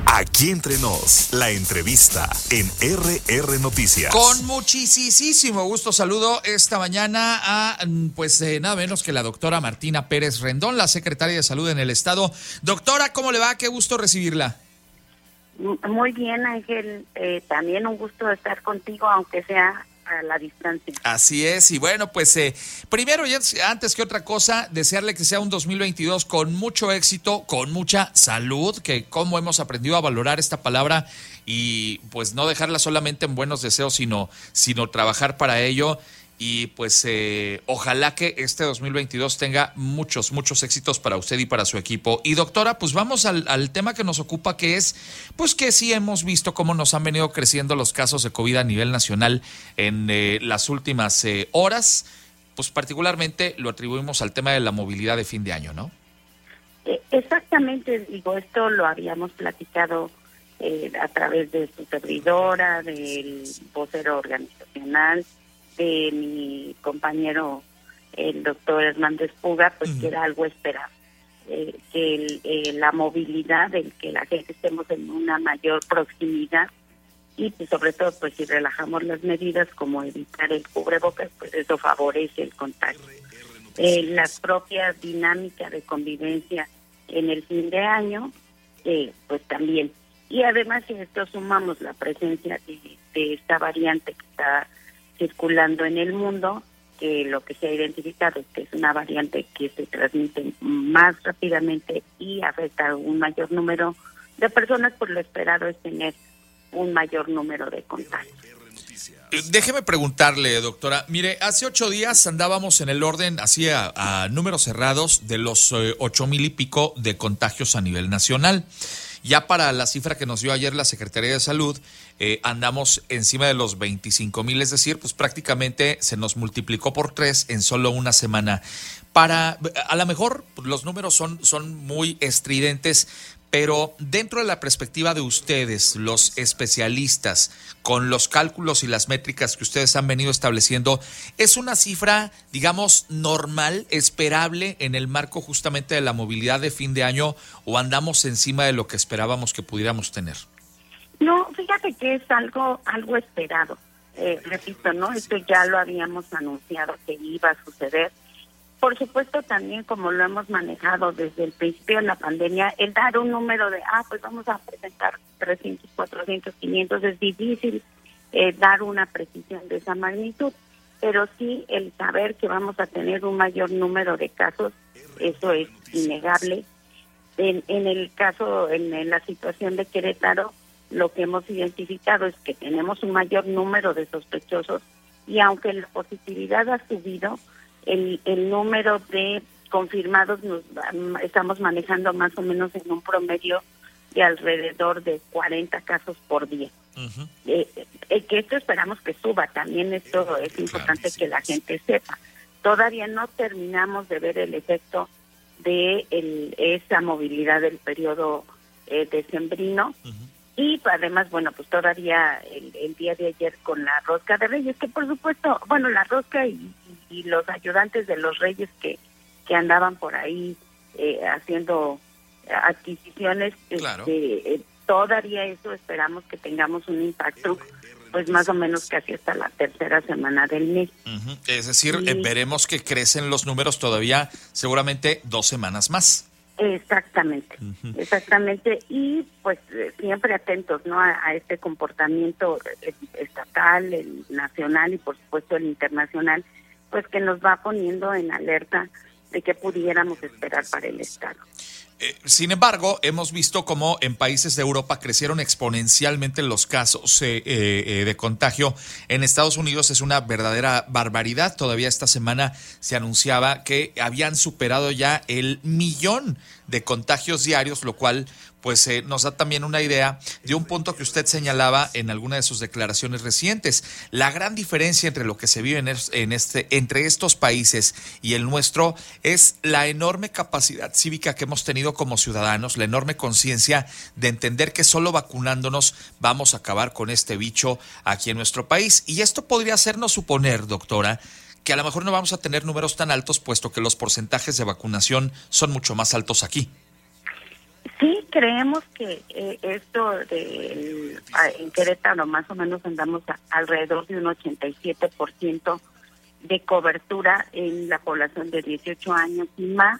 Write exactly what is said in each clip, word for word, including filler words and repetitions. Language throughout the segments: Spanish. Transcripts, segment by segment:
Aquí entre nos, la entrevista en R R Noticias. Con muchísimo gusto saludo esta mañana a, pues eh, nada menos que la doctora Martina Pérez Rendón, la secretaria de Salud en el Estado. Doctora, ¿cómo le va? Qué gusto recibirla. Muy bien, Ángel. Eh, también un gusto estar contigo, aunque sea a la distancia. Así es, y bueno, pues eh, primero y antes que otra cosa, desearle que sea un dos mil veintidós con mucho éxito, con mucha salud, que como hemos aprendido a valorar esta palabra y pues no dejarla solamente en buenos deseos, sino, sino trabajar para ello. Y pues eh, ojalá que este dos mil veintidós tenga muchos, muchos éxitos para usted y para su equipo. Y doctora, pues vamos al, al tema que nos ocupa, que es, pues que sí hemos visto cómo nos han venido creciendo los casos de COVID a nivel nacional en eh, las últimas eh, horas. Pues particularmente lo atribuimos al tema de la movilidad de fin de año, ¿no? Eh, exactamente, digo, esto lo habíamos platicado eh, a través de su servidora, del vocero organizacional, de mi compañero el doctor Hernández Puga, pues uh-huh. que era algo esperado, eh, que el, eh, la movilidad, el que la gente estemos en una mayor proximidad y pues, sobre todo pues si relajamos las medidas como evitar el cubrebocas, pues eso favorece el contagio. Eh, las propias dinámicas de convivencia en el fin de año, eh, pues también. Y además si esto sumamos la presencia de, de esta variante que está circulando en el mundo, que lo que se ha identificado es que es una variante que se transmite más rápidamente y afecta a un mayor número de personas, pues lo esperado es tener un mayor número de contagios. Déjeme preguntarle, doctora, mire, hace ocho días andábamos en el orden, así a, a números cerrados, de los eh, ocho mil y pico de contagios a nivel nacional. Ya para la cifra que nos dio ayer la Secretaría de Salud, eh, andamos encima de los veinticinco mil, es decir, pues prácticamente se nos multiplicó por tres en solo una semana. Para, a lo mejor los números son, son muy estridentes, pero dentro de la perspectiva de ustedes, los especialistas, con los cálculos y las métricas que ustedes han venido estableciendo, ¿es una cifra, digamos, normal, esperable en el marco justamente de la movilidad de fin de año o andamos encima de lo que esperábamos que pudiéramos tener? No, fíjate que es algo, algo esperado. Eh, repito, ¿no? Esto ya lo habíamos anunciado que iba a suceder. Por supuesto, también como lo hemos manejado desde el principio de la pandemia, el dar un número de, ah, pues vamos a presentar trescientos, cuatrocientos, quinientos, es difícil eh, dar una precisión de esa magnitud, pero sí el saber que vamos a tener un mayor número de casos, eso es innegable. En, en el caso, en, en la situación de Querétaro, lo que hemos identificado es que tenemos un mayor número de sospechosos y aunque la positividad ha subido, El, el número de confirmados nos estamos manejando más o menos en un promedio de alrededor de cuarenta casos por día. Uh-huh. Eh, eh, que esto esperamos que suba, también esto es importante claro, que la gente sepa. Todavía no terminamos de ver el efecto de el, esa movilidad del periodo eh, decembrino. Uh-huh. Y además, bueno, pues todavía el, el día de ayer con la rosca de Reyes, que por supuesto, bueno, la rosca y, y los ayudantes de los Reyes que, que andaban por ahí eh, haciendo adquisiciones, claro. este, eh, todavía eso esperamos que tengamos un impacto, pues más o menos casi hasta la tercera semana del mes. Uh-huh. Es decir, y, eh, veremos que crecen los números todavía seguramente dos semanas más. Exactamente, uh-huh. exactamente, y pues siempre atentos, ¿no? A, a este comportamiento estatal, el nacional y por supuesto el internacional, pues que nos va poniendo en alerta de qué pudiéramos esperar para el Estado. Eh, sin embargo, hemos visto cómo en países de Europa crecieron exponencialmente los casos eh, eh, de contagio. En Estados Unidos es una verdadera barbaridad. Todavía esta semana se anunciaba que habían superado ya el millón de contagios diarios, lo cual pues eh, nos da también una idea de un punto que usted señalaba en alguna de sus declaraciones recientes. La gran diferencia entre lo que se vive en, es, en este, entre estos países y el nuestro es la enorme capacidad cívica que hemos tenido como ciudadanos, la enorme conciencia de entender que solo vacunándonos vamos a acabar con este bicho aquí en nuestro país. Y esto podría hacernos suponer, doctora, que a lo mejor no vamos a tener números tan altos, puesto que los porcentajes de vacunación son mucho más altos aquí. Sí, creemos que eh, esto de, en Querétaro más o menos andamos a, alrededor de un ochenta y siete por ciento de cobertura en la población de dieciocho años y más,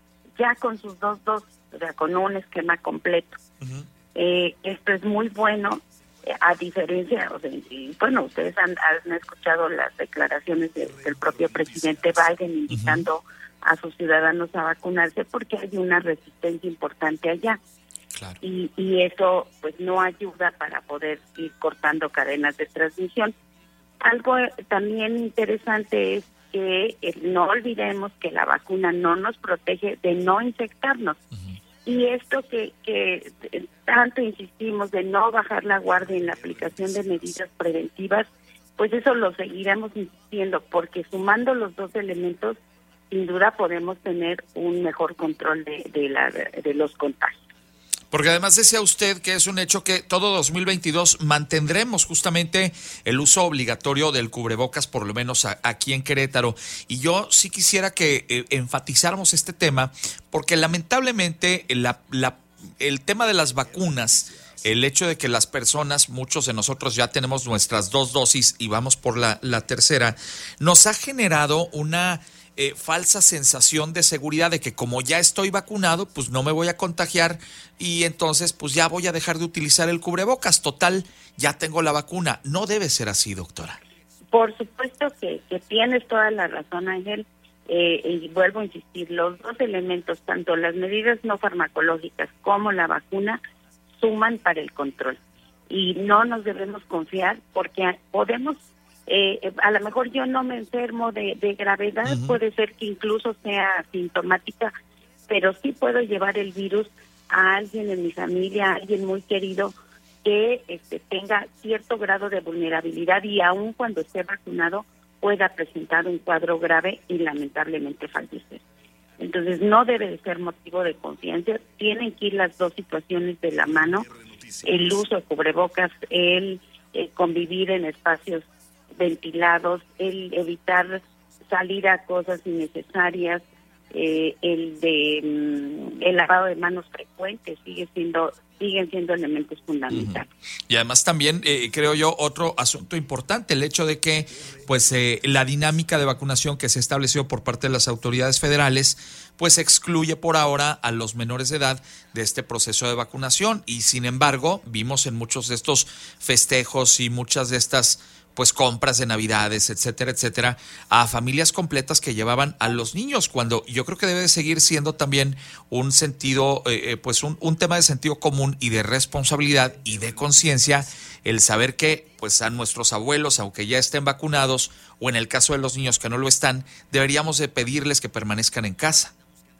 ya con sus dos dosis, o sea, con un esquema completo. Uh-huh. Eh, esto es muy bueno, eh, a diferencia, o sea, y, bueno, ustedes han, han escuchado las declaraciones de, del propio presidente Biden invitando uh-huh. a sus ciudadanos a vacunarse porque hay una resistencia importante allá. Claro. Y, y eso pues no ayuda para poder ir cortando cadenas de transmisión. Algo también interesante es que eh, no olvidemos que la vacuna no nos protege de no infectarnos. Uh-huh. Y esto que, que tanto insistimos de no bajar la guardia en la aplicación de medidas preventivas, pues eso lo seguiremos insistiendo, porque sumando los dos elementos, sin duda podemos tener un mejor control de, de, la, de los contagios. Porque además decía usted que es un hecho que todo dos mil veintidós mantendremos justamente el uso obligatorio del cubrebocas, por lo menos a, aquí en Querétaro. Y yo sí quisiera que eh, enfatizáramos este tema, porque lamentablemente la, la, el tema de las vacunas, el hecho de que las personas, muchos de nosotros ya tenemos nuestras dos dosis y vamos por la, la tercera, nos ha generado una Eh, falsa sensación de seguridad de que como ya estoy vacunado, pues no me voy a contagiar y entonces pues ya voy a dejar de utilizar el cubrebocas. Total, ya tengo la vacuna. No debe ser así, doctora. Por supuesto que, que tienes toda la razón, Ángel. Eh, y vuelvo a insistir, los dos elementos, tanto las medidas no farmacológicas como la vacuna, suman para el control. Y no nos debemos confiar porque podemos... Eh, a lo mejor yo no me enfermo de, de gravedad, uh-huh. puede ser que incluso sea asintomática, pero sí puedo llevar el virus a alguien en mi familia, a alguien muy querido que este, tenga cierto grado de vulnerabilidad y aun cuando esté vacunado pueda presentar un cuadro grave y lamentablemente fallecer. Entonces no debe de ser motivo de confianza, tienen que ir las dos situaciones de la mano, el uso de cubrebocas, el eh, convivir en espacios ventilados, el evitar salir a cosas innecesarias, eh, el de mm, el lavado de manos frecuente sigue siendo siguen siendo elementos fundamentales. Uh-huh. Y además también eh, creo yo otro asunto importante, el hecho de que pues eh, la dinámica de vacunación que se estableció por parte de las autoridades federales pues excluye por ahora a los menores de edad de este proceso de vacunación y sin embargo vimos en muchos de estos festejos y muchas de estas pues compras de Navidades, etcétera, etcétera, a familias completas que llevaban a los niños, cuando yo creo que debe de seguir siendo también un sentido, eh, pues un, un tema de sentido común y de responsabilidad y de conciencia, el saber que pues a nuestros abuelos, aunque ya estén vacunados, o en el caso de los niños que no lo están, deberíamos de pedirles que permanezcan en casa.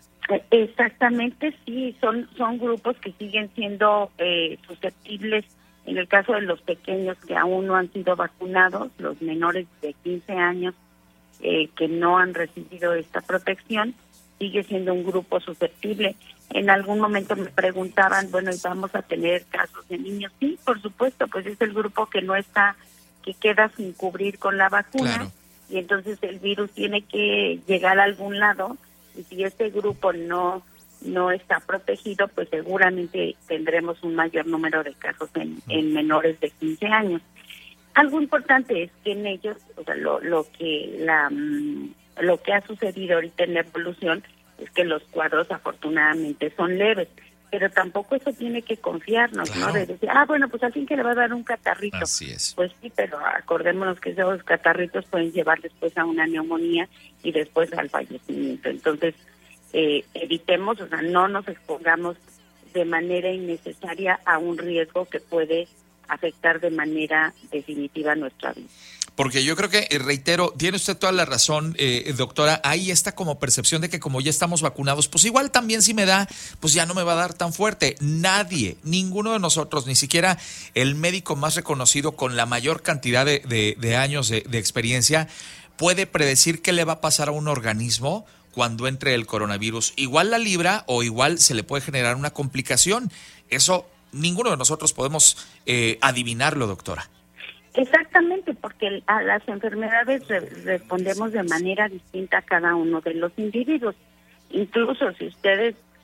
Exactamente, sí, son, son grupos que siguen siendo eh, susceptibles. En el caso de los pequeños que aún no han sido vacunados, los menores de quince años eh, que no han recibido esta protección, sigue siendo un grupo susceptible. En algún momento me preguntaban, bueno, ¿y vamos a tener casos de niños? Sí, por supuesto, pues es el grupo que no está, que queda sin cubrir con la vacuna, claro. Y entonces el virus tiene que llegar a algún lado, y si este grupo no... no está protegido, pues seguramente tendremos un mayor número de casos en, en menores de quince años. Algo importante es que en ellos, o sea, lo, lo que la lo que ha sucedido ahorita en la evolución es que los cuadros afortunadamente son leves, pero tampoco eso tiene que confiarnos, claro. ¿no? De decir, ah, bueno, pues al fin que le va a dar un catarrito. Así es. Pues sí, pero acordémonos que esos catarritos pueden llevar después a una neumonía y después al fallecimiento. Entonces, Eh, evitemos, o sea, no nos expongamos de manera innecesaria a un riesgo que puede afectar de manera definitiva nuestra vida. Porque yo creo que, reitero, tiene usted toda la razón, eh, doctora, hay esta como percepción de que como ya estamos vacunados, pues igual también si me da, pues ya no me va a dar tan fuerte. Nadie, ninguno de nosotros, ni siquiera el médico más reconocido con la mayor cantidad de, de, de años de, de experiencia, puede predecir qué le va a pasar a un organismo cuando entre el coronavirus. Igual la libra o igual se le puede generar una complicación. Eso ninguno de nosotros podemos eh, adivinarlo, doctora. Exactamente, porque a las enfermedades re- respondemos de manera distinta a cada uno de los individuos. Incluso si ustedes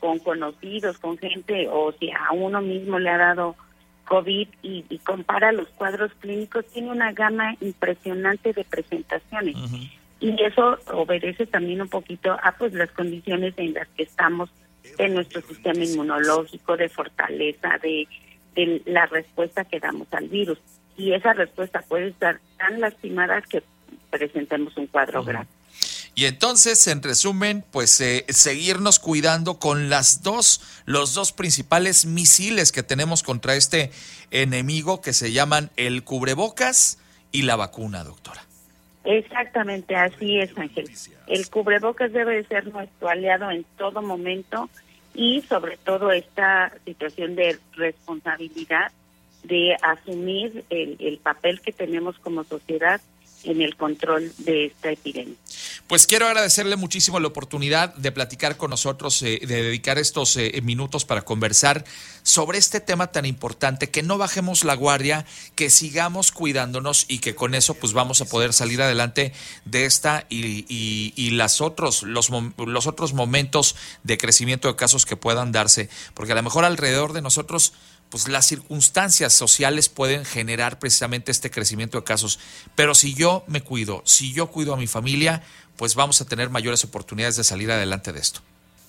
con conocidos, con gente, o si a uno mismo le ha dado COVID y, y compara los cuadros clínicos, tiene una gama impresionante de presentaciones. Uh-huh. Y eso obedece también un poquito a pues las condiciones en las que estamos de nuestro sistema inmunológico, de fortaleza, de, de la respuesta que damos al virus. Y esa respuesta puede estar tan lastimada que presentemos un cuadro uh-huh. grave. Y entonces, en resumen, pues eh, seguirnos cuidando con las dos, los dos principales misiles que tenemos contra este enemigo que se llaman el cubrebocas y la vacuna, doctora. Exactamente, así es, Ángel. El cubrebocas debe ser nuestro aliado en todo momento y sobre todo esta situación de responsabilidad de asumir el, el papel que tenemos como sociedad en el control de esta epidemia. Pues quiero agradecerle muchísimo la oportunidad de platicar con nosotros, eh, de dedicar estos eh, minutos para conversar sobre este tema tan importante, que no bajemos la guardia, que sigamos cuidándonos y que con eso pues vamos a poder salir adelante de esta y, y, y las otros, los, los otros momentos de crecimiento de casos que puedan darse, porque a lo mejor alrededor de nosotros pues las circunstancias sociales pueden generar precisamente este crecimiento de casos. Pero si yo me cuido, si yo cuido a mi familia, pues vamos a tener mayores oportunidades de salir adelante de esto.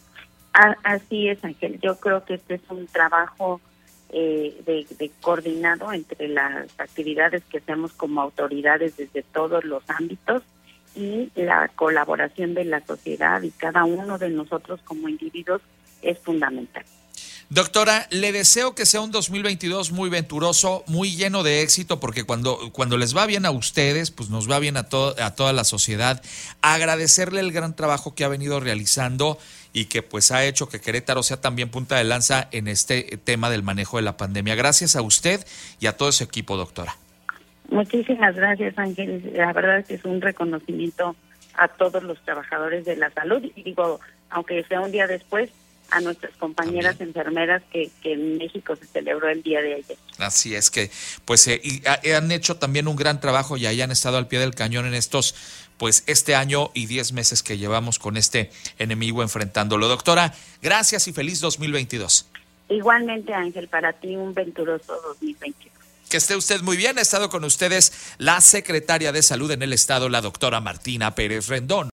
Así es, Ángel. Yo creo que este es un trabajo eh, de, de coordinado entre las actividades que hacemos como autoridades desde todos los ámbitos y la colaboración de la sociedad y cada uno de nosotros como individuos es fundamental. Doctora, le deseo que sea un dos mil veintidós muy venturoso, muy lleno de éxito, porque cuando, cuando les va bien a ustedes, pues nos va bien a, to- a toda la sociedad. Agradecerle el gran trabajo que ha venido realizando y que pues ha hecho que Querétaro sea también punta de lanza en este tema del manejo de la pandemia. Gracias a usted y a todo ese equipo, doctora. Muchísimas gracias, Ángel. La verdad es que es un reconocimiento a todos los trabajadores de la salud y digo, aunque sea un día después, a nuestras compañeras También. enfermeras que, que en México se celebró el día de ayer. Así es que, pues, eh, y, a, han hecho también un gran trabajo y ahí han estado al pie del cañón en estos, pues, este año y diez meses que llevamos con este enemigo enfrentándolo. Doctora, gracias y feliz dos mil veintidós. Igualmente, Ángel, para ti un venturoso dos mil veintidós. Que esté usted muy bien. Ha estado con ustedes la secretaria de Salud en el Estado, la doctora Martina Pérez Rendón.